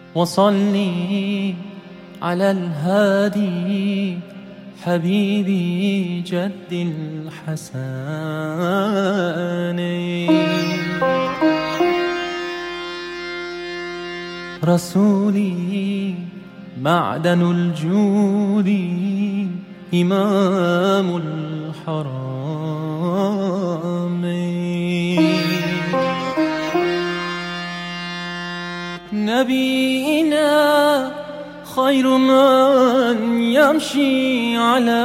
وصلي على الهادي حبيبي جد الحسن. رسولي معدن الجود إمام الحرام. نبينا خير من يمشي على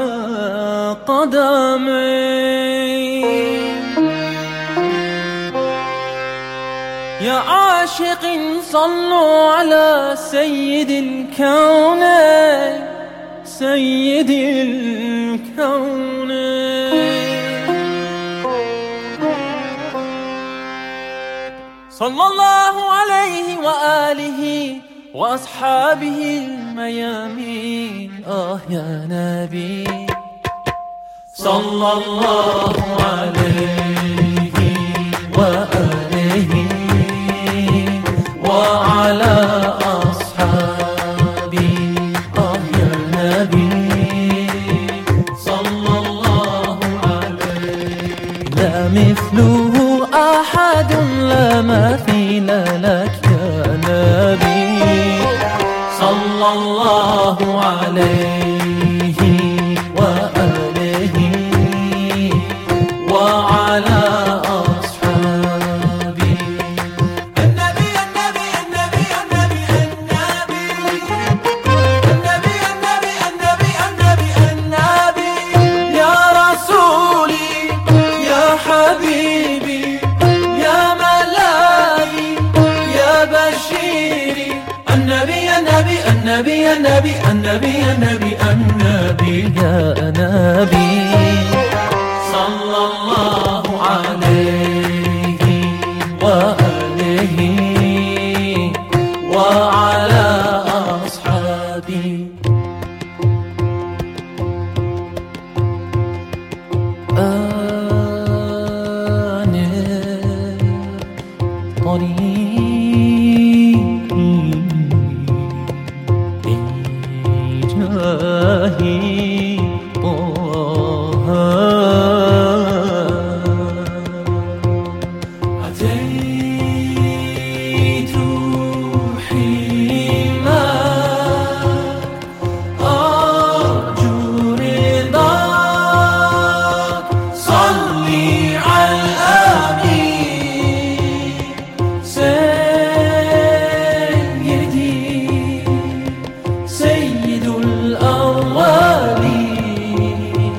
قدميه. يا عاشق صلوا على سيد الكونين سيد الكونين. صلى الله عليه وآله وأصحابه الميامين. يا نبي صلى الله عليه وآله وعلى أصحابه. يا نبي صلى الله عليه. لا مثله أحد لا مثيل لك يا نبي صلى الله عليه وآله وعلى أصحابه. النبي النبي النبي النبي النبي النبي النبي النبي النبي النبي. يا رسولي يا حبيبي يا ملاذي يا بشيري. النبي النبي النبي النبي النبي النبي النبي يا نبي صلى الله عليه وآله وعلى أصحابه. طريقي طه أتيت حيما أرجو رضاك. صلي على الأمين سيدي سيد الأولين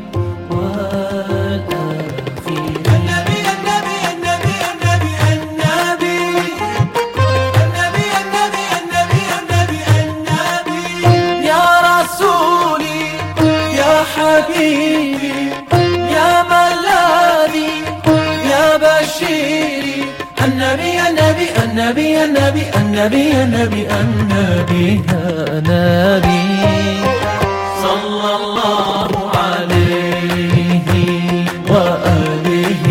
والآخرين. النبي النبي النبي النبي النبي النبي النبي النبي النبي النبي. يا رسولي يا حبيبي يا ملاذي يا بشيري. النبي النبي النبي النبي النبي النبي النبي يا نبي صلى الله عليه وآله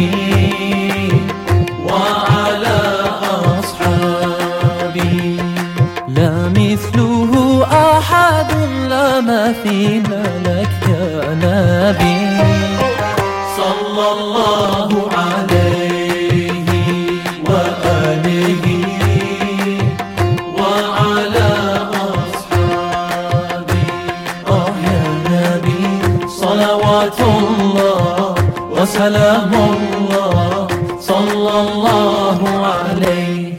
وعلى أصحابه. لا مثله أحد لا مثيل لك يا نبي صلى الله عليه وآله وعلى أصحابه. يا نبي صلوات الله وسلام الله صلى الله عليه